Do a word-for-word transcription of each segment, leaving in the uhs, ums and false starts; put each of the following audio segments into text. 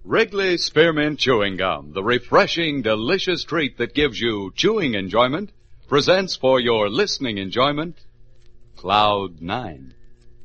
Wrigley Spearmint Chewing Gum, the refreshing, delicious treat that gives you chewing enjoyment, presents for your listening enjoyment, Cloud Nine.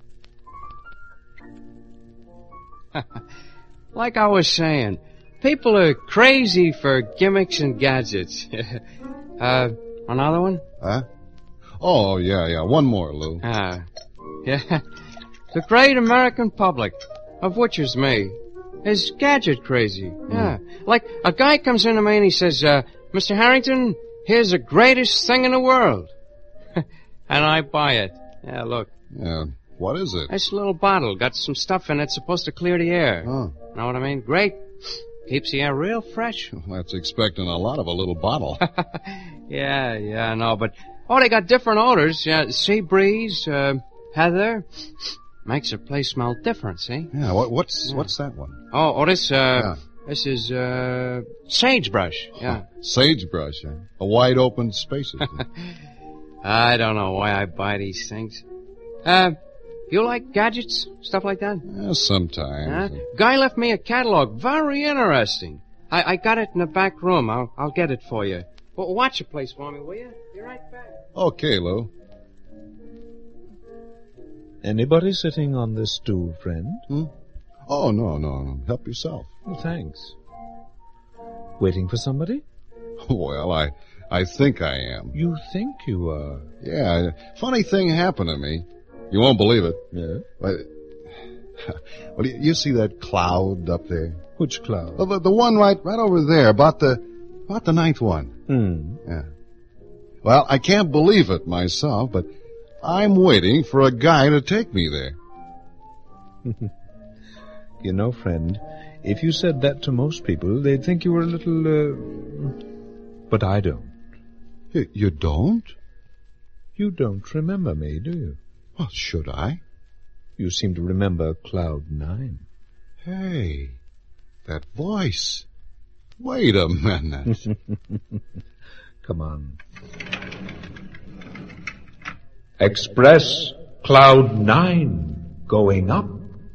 Like I was saying, people are crazy for gimmicks and gadgets. uh, another one? Huh? Oh, yeah, yeah. One more, Lou. Ah, yeah. The great American public, of which is me, is gadget crazy. Yeah. Mm. Like, a guy comes in to me and he says, uh, Mister Harrington, here's the greatest thing in the world. And I buy it. Yeah, look. Yeah. What is it? It's a little bottle. Got some stuff in it supposed to clear the air. Oh. Know what I mean? Great. Keeps the air real fresh. That's expecting a lot of a little bottle. yeah, yeah, I know, but... Oh, they got different odors. Yeah, sea breeze, uh, heather. Makes the place smell different, see? Yeah, what, what's yeah. what's that one? Oh, oh this, uh... Yeah. This is, uh... sagebrush. Yeah. Huh. Sagebrush, yeah. A wide open space. I don't know why I buy these things. Uh... You like gadgets? Stuff like that? Yeah, sometimes. Huh? Guy left me a catalog. Very interesting. I, I got it in the back room. I'll, I'll get it for you. Well, watch the place for me, will you? Be right back. Okay, Lou. Anybody sitting on this stool, friend? Hmm? Oh, no, no, no. Help yourself. Well, thanks. Waiting for somebody? Well, I, I think I am. You think you are? Yeah. Funny thing happened to me. You won't believe it. Yeah? But, well, you see that cloud up there? Which cloud? The, the, the one right right over there, about the about the ninth one. Hmm. Yeah. Well, I can't believe it myself, but I'm waiting for a guy to take me there. You know, friend, if you said that to most people, they'd think you were a little, uh... But I don't. You, you don't? You don't remember me, do you? Well, should I? You seem to remember Cloud Nine. Hey, that voice. Wait a minute. Come on. Express Cloud Nine going up.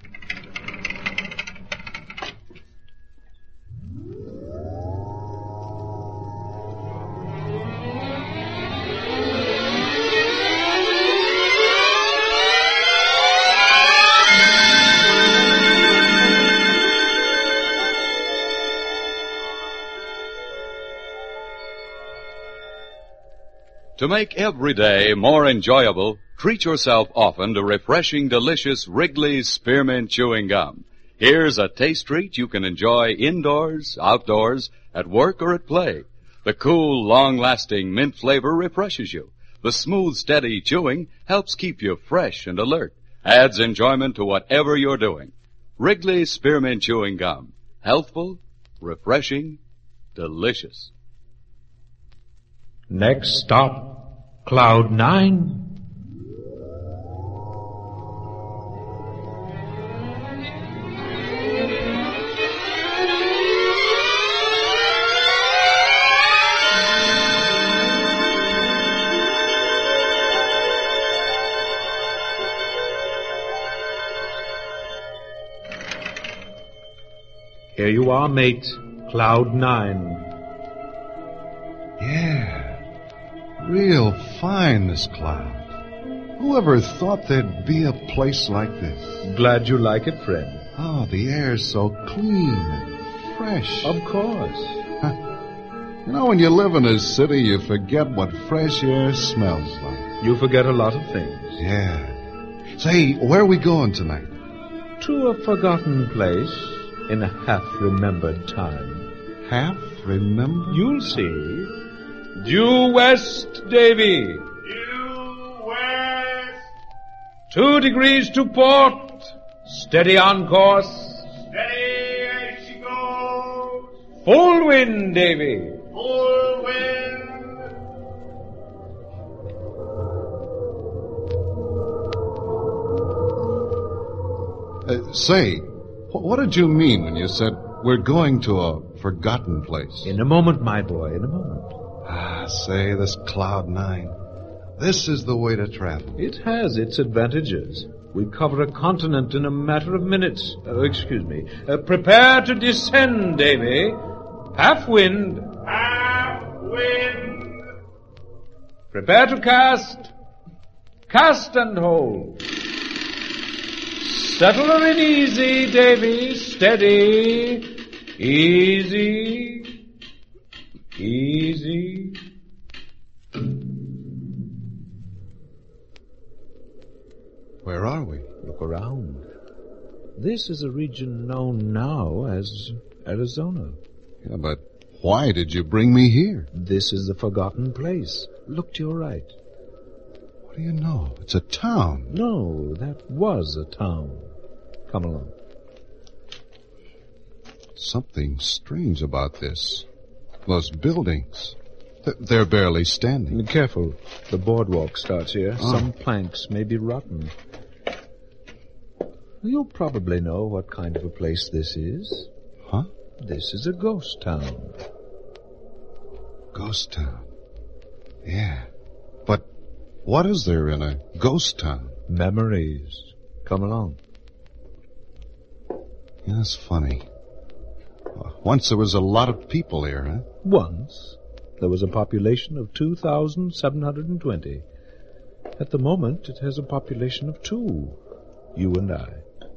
To make every day more enjoyable, treat yourself often to refreshing, delicious Wrigley's Spearmint Chewing Gum. Here's a taste treat you can enjoy indoors, outdoors, at work, or at play. The cool, long-lasting mint flavor refreshes you. The smooth, steady chewing helps keep you fresh and alert, adds enjoyment to whatever you're doing. Wrigley's Spearmint Chewing Gum. Healthful, refreshing, delicious. Next stop, Cloud Nine. Here you are, mate. Cloud Nine. Yeah. Real fine, this cloud. Whoever thought there'd be a place like this? Glad you like it, friend. Oh, the air's so clean and fresh. Of course. You know, when you live in a city, you forget what fresh air smells like. You forget a lot of things. Yeah. Say, where are we going tonight? To a forgotten place in a half-remembered time. Half-remembered? You'll see. Due west, Davy. Due west. Two degrees to port. Steady on course. Steady as she goes. Full wind, Davy. Full wind. Uh, say, wh- what did you mean when you said we're going to a forgotten place? In a moment, my boy, in a moment. Ah, say, this Cloud Nine. This is the way to travel. It has its advantages. We cover a continent in a matter of minutes. Uh, excuse me. Uh, prepare to descend, Davy. Half wind. Half wind. Prepare to cast. Cast and hold. Settle her in easy, Davy. Steady. Easy. Easy. Where are we? Look around. This is a region known now as Arizona. Yeah, but why did you bring me here? This is the forgotten place. Look to your right. What do you know? It's a town. No, that was a town. Come along. Something strange about this. Those buildings. Th- They're barely standing. Be careful. The boardwalk starts here. Oh. Some planks may be rotten. You'll probably know what kind of a place this is. Huh? This is a ghost town. Ghost town. Yeah. But what is there in a ghost town? Memories. Come along. Yeah, that's funny. Uh, Once there was a lot of people here, huh? Once, there was a population of two thousand seven hundred twenty. At the moment, it has a population of two. You and I.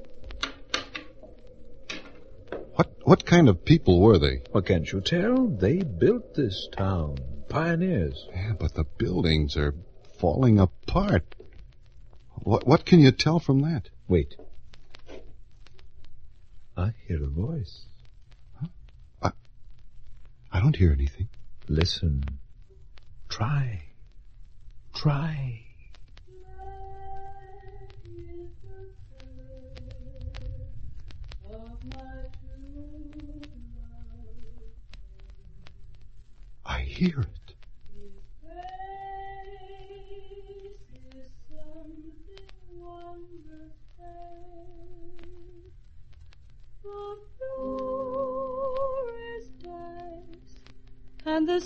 What what kind of people were they? What can't you tell? They built this town. Pioneers. Yeah, but the buildings are falling apart. What what can you tell from that? Wait. I hear a voice. I don't hear anything. Listen. Try. Try. I hear it. And the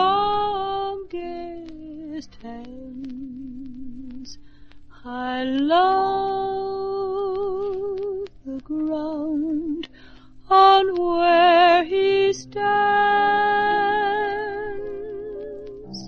strongest hands. I love the ground on where he stands.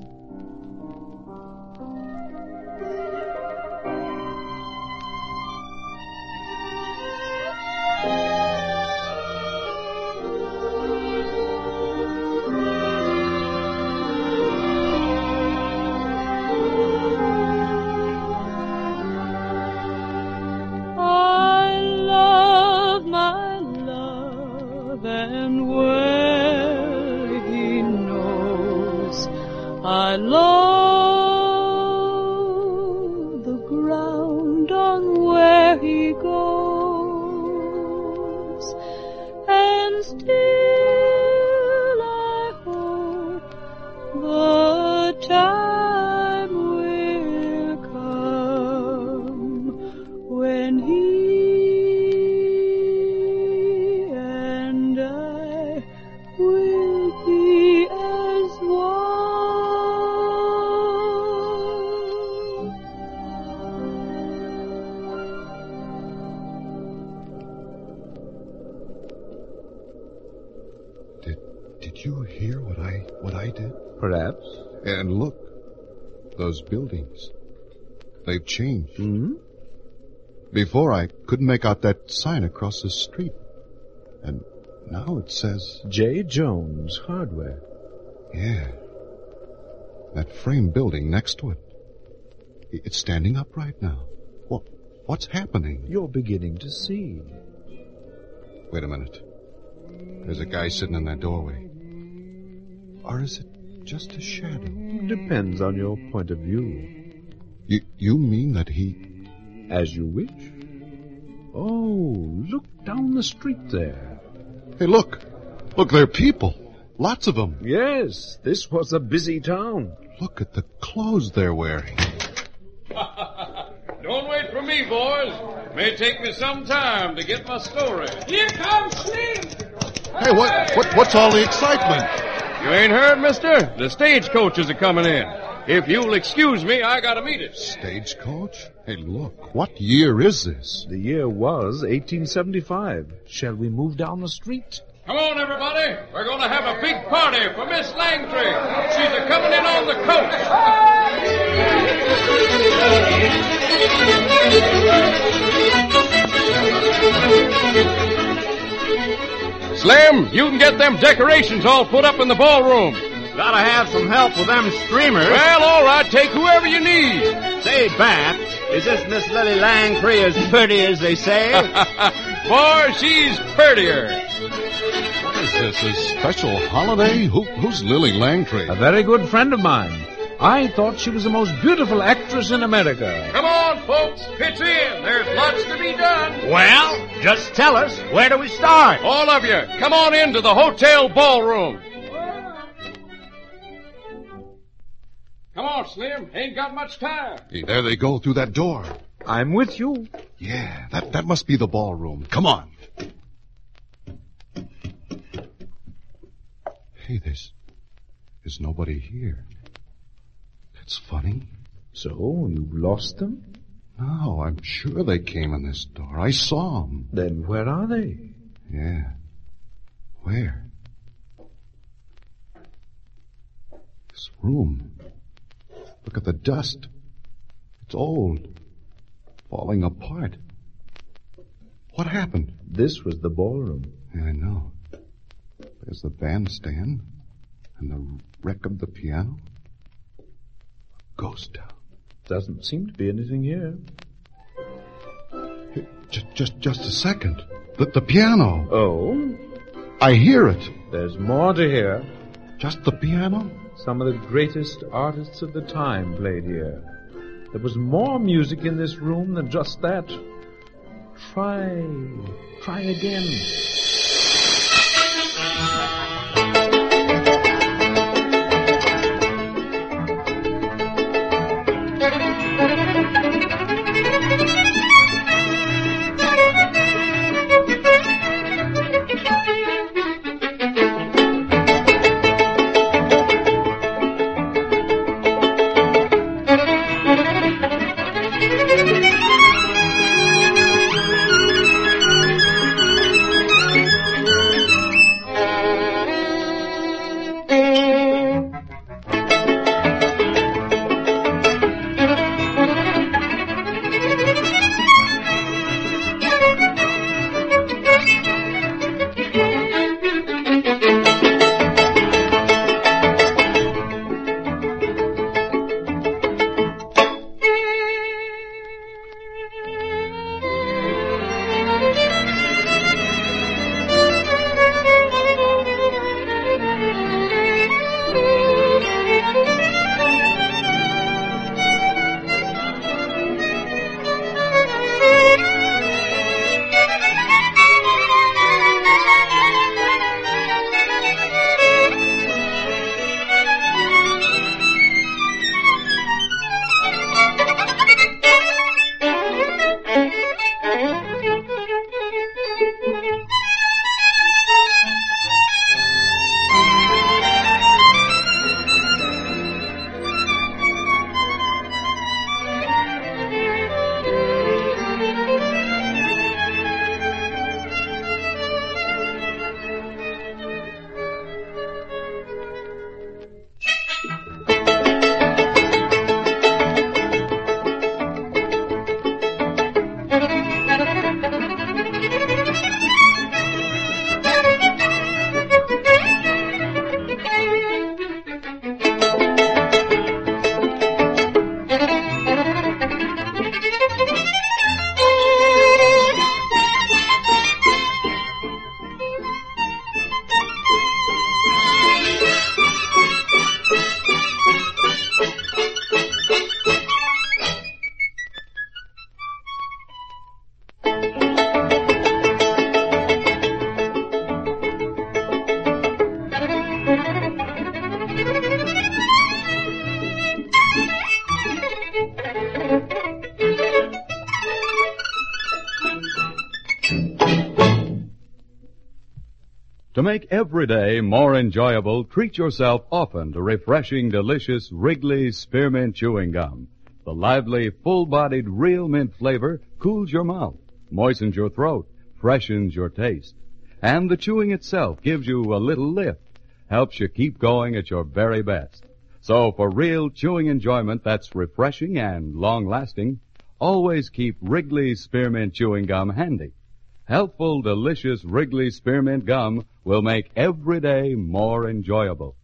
I love my love, and well he knows I love the ground on where he goes, and still I hope the time will come when he and I will be as one. Did did you hear what I what I did? Perhaps. And look, those buildings. They've changed. Hmm? Before I couldn't make out that sign across the street. And now it says, J. Jones Hardware. yeah, that frame building next to it. I- It's standing upright now. What what's happening? You're beginning to see. Wait a minute. There's a guy sitting in that doorway. Or is it just a shadow? Depends on your point of view. You you mean that he... As you wish. Oh, look down the street there. Hey, look. Look, there are people. Lots of them. Yes, this was a busy town. Look at the clothes they're wearing. Don't wait for me, boys. May take me some time to get my story. Here comes Slim! Hey, what, what what's all the excitement? You ain't heard, mister? The stagecoaches are coming in. If you'll excuse me, I gotta meet it. Stagecoach? Hey, look, what year is this? The year was eighteen seventy-five. Shall we move down the street? Come on, everybody. We're gonna have a big party for Miss Langtry. She's a coming in on the coach. Slim, you can get them decorations all put up in the ballroom. Gotta have some help with them streamers. Well, all right, take whoever you need. Say, Bat, is this Miss Lily Langtry as pretty as they say? Boy, she's prettier. What is this, a special holiday? Who, who's Lily Langtry? A very good friend of mine. I thought she was the most beautiful actress in America. Come on, folks, pitch in. There's lots to be done. Well, just tell us, where do we start? All of you, come on into the hotel ballroom. Come on, Slim. Ain't got much time. Hey, there they go through that door. I'm with you. Yeah, that, that must be the ballroom. Come on. Hey, there's... there's nobody here. That's funny. So, you lost them? No, I'm sure they came in this door. I saw them. Then where are they? Yeah. Where? This room. Look at the dust. It's old. Falling apart. What happened? This was the ballroom. Yeah, I know. There's the bandstand and the wreck of the piano. Ghost town. Doesn't seem to be anything here. Hey, just, just, just a second. The, the piano. Oh? I hear it. There's more to hear. Just the piano? Some of the greatest artists of the time played here. There was more music in this room than just that. Try, try again. To make every day more enjoyable, treat yourself often to refreshing, delicious Wrigley's Spearmint Chewing Gum. The lively, full-bodied real mint flavor cools your mouth, moistens your throat, freshens your taste. And the chewing itself gives you a little lift, helps you keep going at your very best. So for real chewing enjoyment that's refreshing and long-lasting, always keep Wrigley's Spearmint Chewing Gum handy. Healthful, delicious Wrigley's Spearmint Gum will make every day more enjoyable.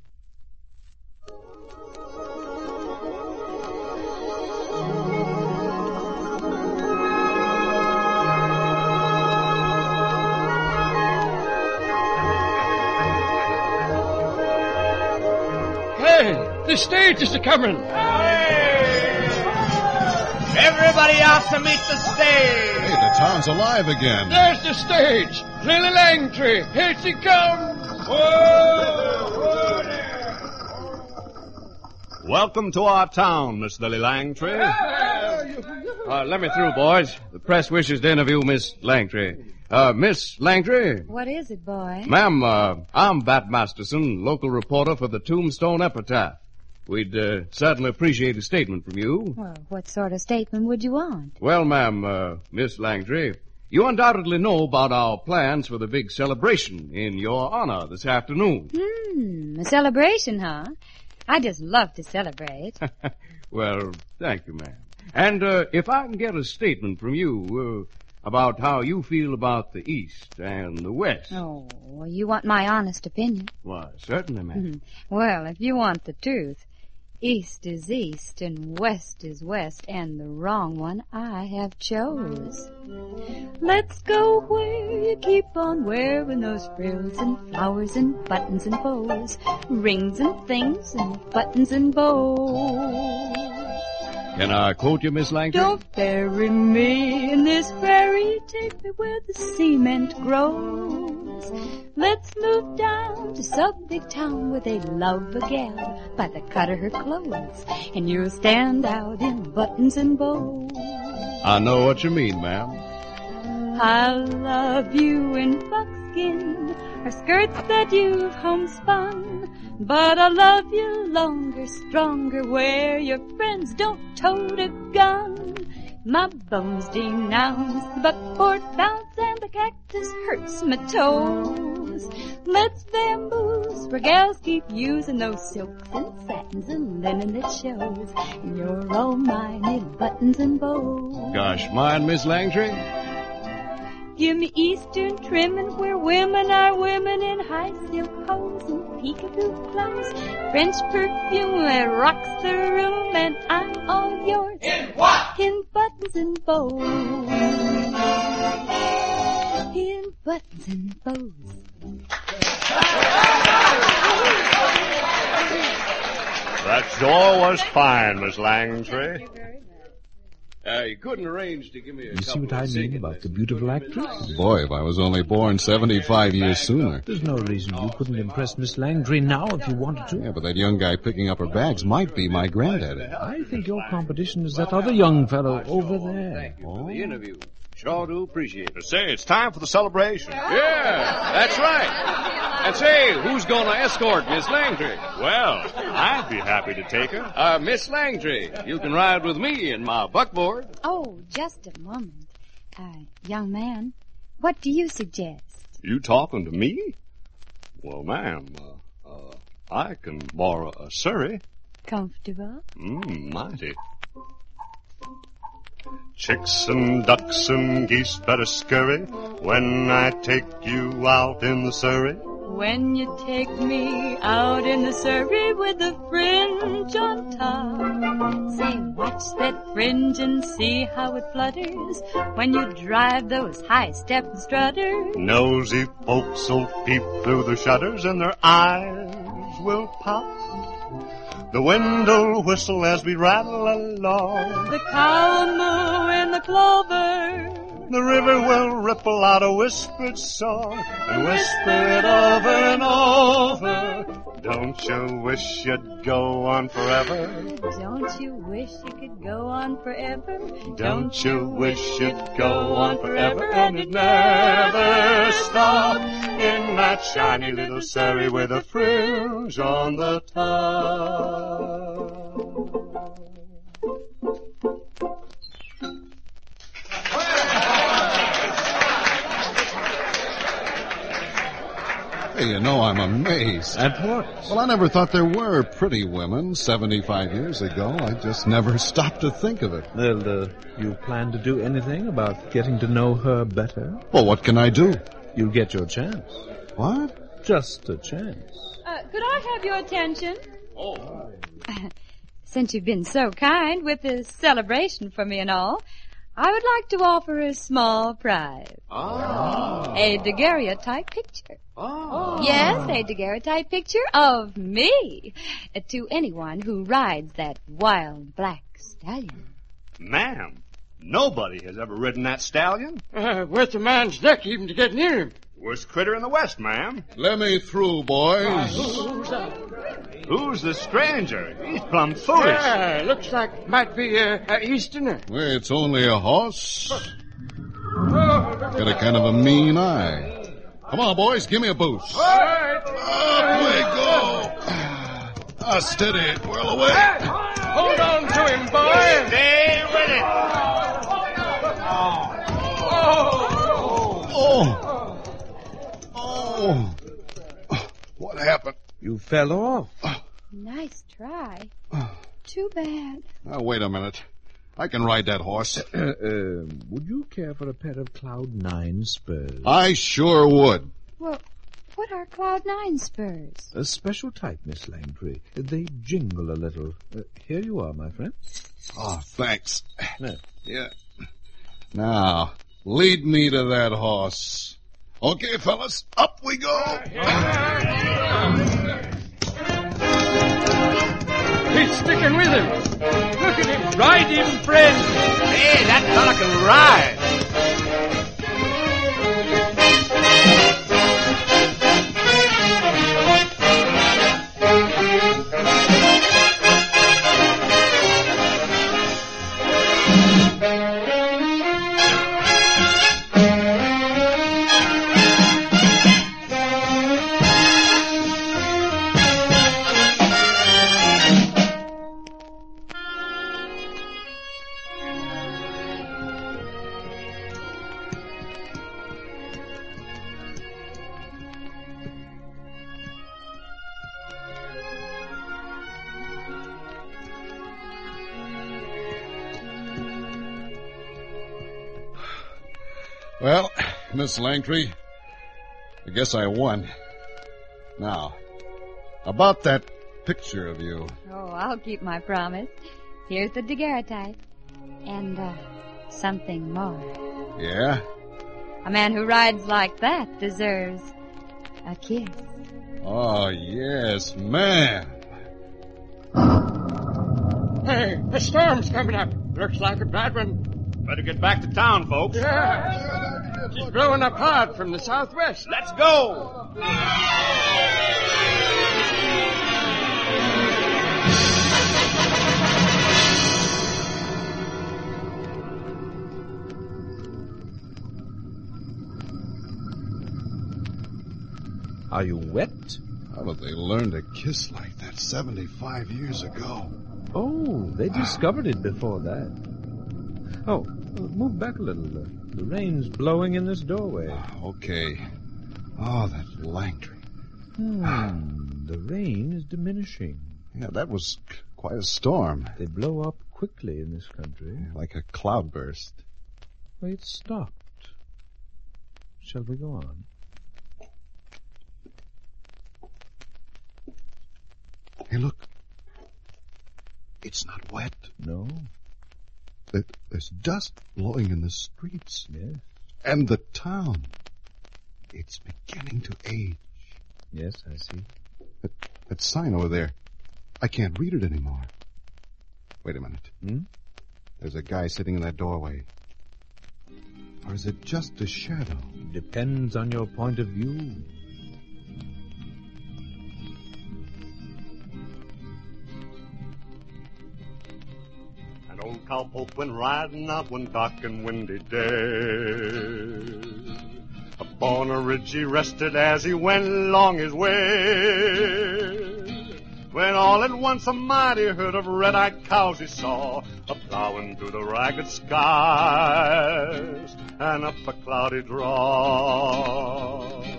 Hey, the stage is a-coming. Everybody out to meet the stage. Hey, the town's alive again. There's the stage. Lily Langtry. Here she comes. Whoa, whoa there. Welcome to our town, Miss Lily Langtry. Uh, let me through, boys. The press wishes to interview Miss Langtry. Uh, Miss Langtry? What is it, boy? Ma'am, uh, I'm Bat Masterson, local reporter for the Tombstone Epitaph. We'd uh, certainly appreciate a statement from you. Well, what sort of statement would you want? Well, ma'am, uh, Miss Langtry, you undoubtedly know about our plans for the big celebration in your honor this afternoon. Hmm, a celebration, huh? I just love to celebrate. Well, thank you, ma'am. And uh, if I can get a statement from you uh, about how you feel about the East and the West. Oh, well, you want my honest opinion? Why, certainly, ma'am. Well, if you want the truth, East is East and West is West, and the wrong one I have chose. Let's go where you keep on wearing those frills and flowers and buttons and bows, rings and things and buttons and bows. Can I quote you, Miss Langtry? Don't bury me in this prairie, take me where the cement grows. Let's move down to some big town where they love a gal by the cut of her clothes, and you'll stand out in buttons and bows. I know what you mean, ma'am. I love you in buckskin, or skirts that you've homespun, but I love you longer, stronger, where your friends don't tote a gun. My bones denounce the buckboard bounce, and the cactus hurts my toes. Let's vamoose where gals keep using those silks and satins and linen that shows, and you're all mine in buttons and bows. Gosh, mine, Miss Langtry? Give me Eastern trimming where women are women in high silk hose and peekaboo clothes. French perfume that rocks the room, and I'm all yours. In what? In buttons and bows. In buttons and bows. That sure was fine, Miss Langtry. Uh, you couldn't arrange to give me a You see couple what I of mean singing about the lessons, beautiful would you, actress? Boy, if I was only born seventy-five years sooner. There's no reason you couldn't impress Miss Langtry now if you wanted to. Yeah, but that young guy picking up her bags might be my granddaddy. I think your competition is that other young fellow over there. Thank you for the interview. Sure do appreciate it. Say, it's time for the celebration. Yeah, that's right. And say, who's going to escort Miss Langtry? Well, I'd be happy to take her. Uh, Miss Langtry, you can ride with me in my buckboard. Oh, just a moment. Uh, young man, what do you suggest? You talking to me? Well, ma'am, uh, uh, I can borrow a surrey. Comfortable? Mmm, mighty. Chicks and ducks and geese better scurry when I take you out in the surrey. When you take me out in the Surrey with the fringe on top. Say, watch that fringe and see how it flutters when you drive those high-step strutters. Nosy folks'll peep through the shutters and their eyes will pop. The wind'll whistle as we rattle along. The cow will moo in the clover. The river will ripple out a whispered song and whisper it over and over. Don't you wish you'd go on forever? Don't you wish you could go on forever? Don't you wish you'd go on forever and it'd never stop in that that shiny little Surrey with a fringe on the top. Hey, you know, I'm amazed. At what? Well, I never thought there were pretty women seventy-five years ago. I just never stopped to think of it. Well, uh, you plan to do anything about getting to know her better? Well, what can I do? You'll get your chance. What? Just a chance. Uh, could I have your attention? Oh. Since you've been so kind with this celebration for me and all, I would like to offer a small prize. Oh. A daguerreotype picture. Oh. Yes, a daguerreotype picture of me uh, to anyone who rides that wild black stallion. Ma'am, nobody has ever ridden that stallion. Uh, worth a man's neck even to get near him. Worst critter in the West, ma'am. Let me through, boys. Who's that? Who's the stranger? He's plumb foolish. Yeah, looks like might be a, a Easterner. Well, it's only a horse. Got a kind of a mean eye. Come on, boys, give me a boost. All right. Up we go. Ah, steady it. Whirl away. Hold on to him, boy. Stay with it. Oh. Oh. What happened? You fell off. Nice try. Too bad. Now, wait a minute. I can ride that horse. Uh, uh, would you care for a pair of Cloud Nine spurs? I sure would. Well, what are Cloud Nine spurs? A special type, Miss Langtry. They jingle a little. Uh, here you are, my friend. Oh, thanks. No. Yeah. Now, lead me to that horse. Okay, fellas, up we go. He's sticking with him. Look at him. Ride him, friend. Hey, that fella can ride. Well, Miss Langtry, I guess I won. Now, about that picture of you. Oh, I'll keep my promise. Here's the daguerreotype. And, uh, something more. Yeah? A man who rides like that deserves a kiss. Oh, yes, ma'am. Hey, a storm's coming up. Looks like a bad one. Better get back to town, folks. Yeah. It's blowing up hard from the southwest. Let's go. Are you wet? How did they learn to kiss like that seventy-five years ago? Oh, they discovered it before that. Oh, move back a little. The rain's blowing in this doorway. Okay. Oh, that Langtry. Hmm, the rain is diminishing. Yeah, that was quite a storm. They blow up quickly in this country. Like a cloudburst. Well, it stopped. Shall we go on? Hey, look. It's not wet. No. There's dust blowing in the streets. Yes. And the town. It's beginning to age. Yes, I see. That, that sign over there. I can't read it anymore. Wait a minute. Hmm? There's a guy sitting in that doorway. Or is it just a shadow? Depends on your point of view. Old cowpoke went riding out one dark and windy day. A Up on a ridge he rested as he went along his way. When all at once a mighty herd of red-eyed cows he saw, a-plowing through the ragged skies and up a cloudy draw.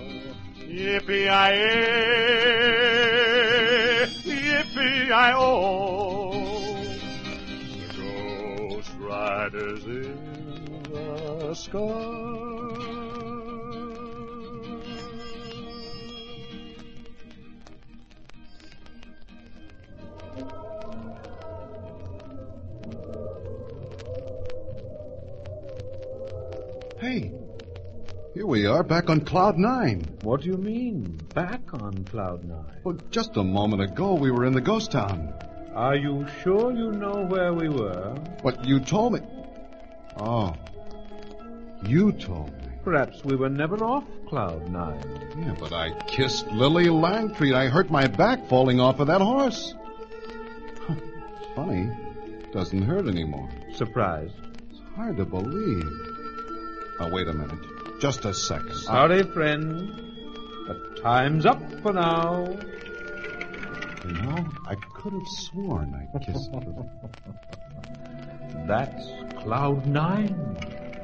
Yippee-yi-yi, yippee-yi-oh, the ghost riders in the sky. Hey, here we are back on Cloud Nine. What do you mean, back on Cloud Nine? Well, just a moment ago we were in the ghost town. Are you sure you know where we were? What, you told me? Oh, you told me. Perhaps we were never off Cloud Nine. Yeah, but I kissed Lily Langtry. I hurt my back falling off of that horse. Huh, funny, doesn't hurt anymore. Surprised? It's hard to believe. Now, wait a minute. Just a sec. Sorry, friend, but time's up for now. You know, I could have sworn I kissed Lily. That's Cloud Nine.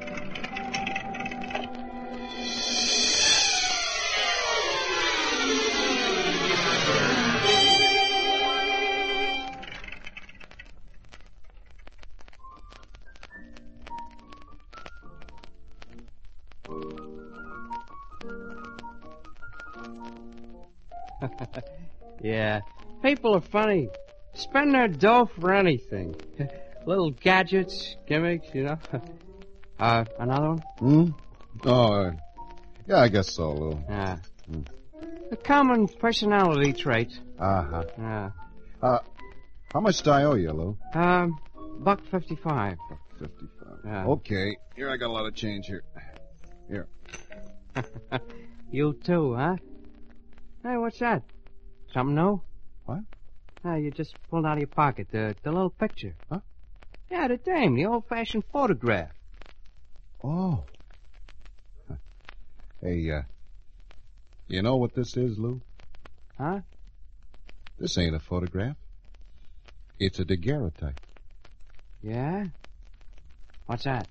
Yeah, people are funny. Spend their dough for anything. Little gadgets, gimmicks, you know. Uh, another one? Hmm? Oh, uh, yeah, I guess so, Lou. Yeah. Mm. A common personality trait. Uh-huh. Yeah. Uh, how much do I owe you, Lou? Um, buck fifty-five. Buck fifty-five. Yeah. Okay. Here, I got a lot of change here. Here. You too, huh? Hey, what's that? Something new? What? Ah, you just pulled out of your pocket the the little picture. Huh? Yeah, the dame, the old-fashioned photograph. Oh. Hey, uh, you know what this is, Lou? Huh? This ain't a photograph. It's a daguerreotype. Yeah? What's that?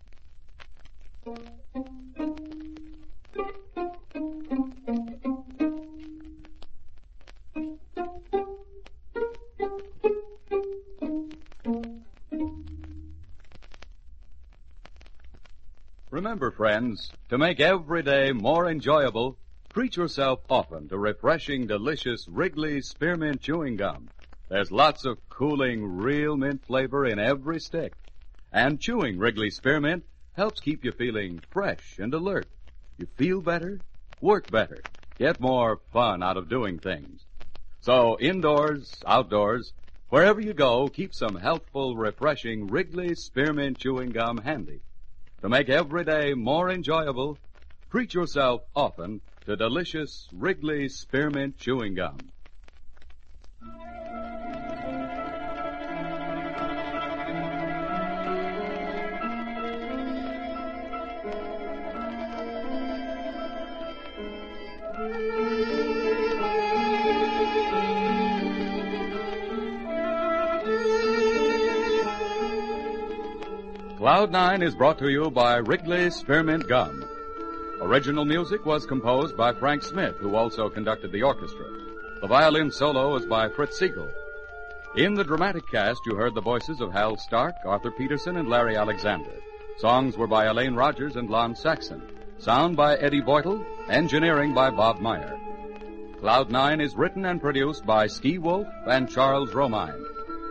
Remember, friends, to make every day more enjoyable, treat yourself often to refreshing, delicious Wrigley Spearmint Chewing Gum. There's lots of cooling, real mint flavor in every stick. And chewing Wrigley Spearmint helps keep you feeling fresh and alert. You feel better, work better, get more fun out of doing things. So indoors, outdoors, wherever you go, keep some healthful, refreshing Wrigley Spearmint Chewing Gum handy. To make every day more enjoyable, treat yourself often to delicious Wrigley Spearmint Chewing Gum. Cloud Nine is brought to you by Wrigley Spearmint Gum. Original music was composed by Frank Smith, who also conducted the orchestra. The violin solo was by Fritz Siegel. In the dramatic cast, you heard the voices of Hal Stark, Arthur Peterson, and Larry Alexander. Songs were by Elaine Rogers and Lon Saxon. Sound by Eddie Boytle. Engineering by Bob Meyer. Cloud Nine is written and produced by Ski Wolf and Charles Romine.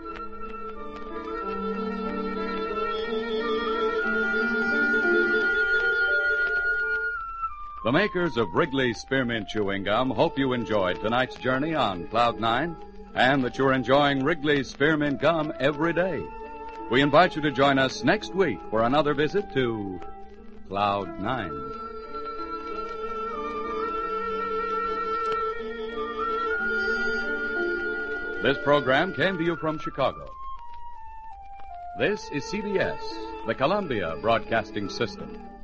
The makers of Wrigley Spearmint Chewing Gum hope you enjoyed tonight's journey on Cloud Nine and that you're enjoying Wrigley Spearmint Gum every day. We invite you to join us next week for another visit to Cloud Nine. This program came to you from Chicago. This is C B S, the Columbia Broadcasting System.